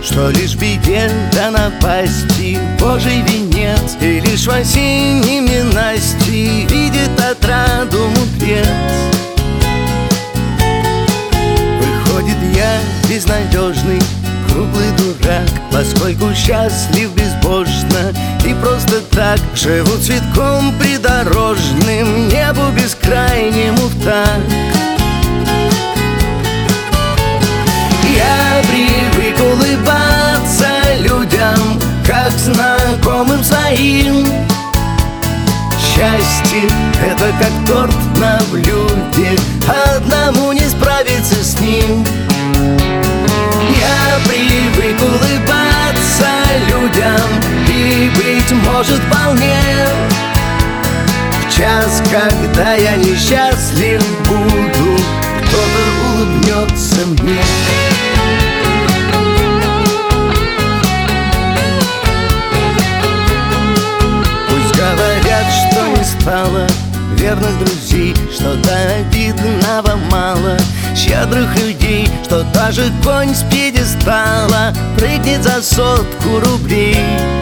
что лишь в беде до напасти Божий венец, и лишь в осеннем ненастье видит отраду мудрец. Выходит, я безнадежный, круглый дурак, поскольку счастлив безбожно и просто так живу цветком придорожным, небу бескрайнему в такт. Я привык улыбаться людям, как знакомым своим. Счастье — это как торт на блюде, одному не справиться с ним. Я привык улыбаться людям, и, быть может, вполне в час, когда я несчастлив буду, кто-то улыбнется мне. Пусть говорят, что не стало верных друзей, что до обидного мало щедрых людей, что даже конь с пьедестала прыгнет за 100 рублей.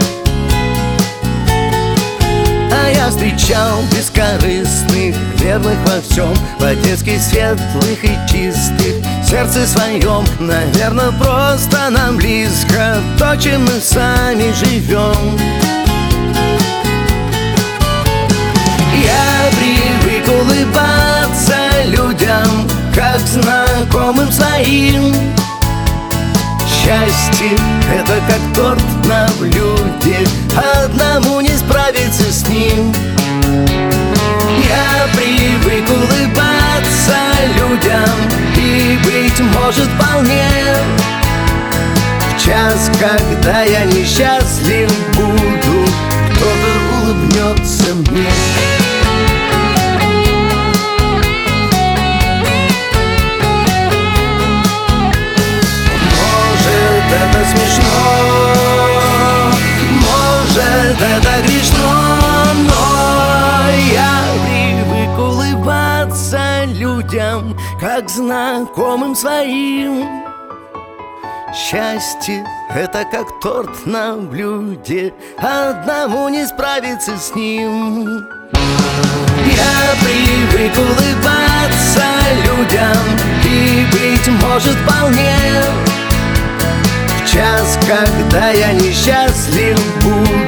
А я встречал бескорыстных, верных во всем, по-детски светлых и чистых, в сердце своем. Наверное, просто нам близко то, чем мы сами живем. Я привык улыбаться людям, как знакомым своим. Счастье — это как торт на блюде, одному не справиться с ним. Я привык улыбаться людям, и, быть может, вполне в час, когда я несчастлив буду, кто-то улыбнется мне. Это смешно, может, это грешно, но я привык улыбаться людям, как знакомым своим. Счастье — это как торт на блюде, одному не справиться с ним. Я привык улыбаться людям, и, быть может, вполне в час, когда я несчастлив буду,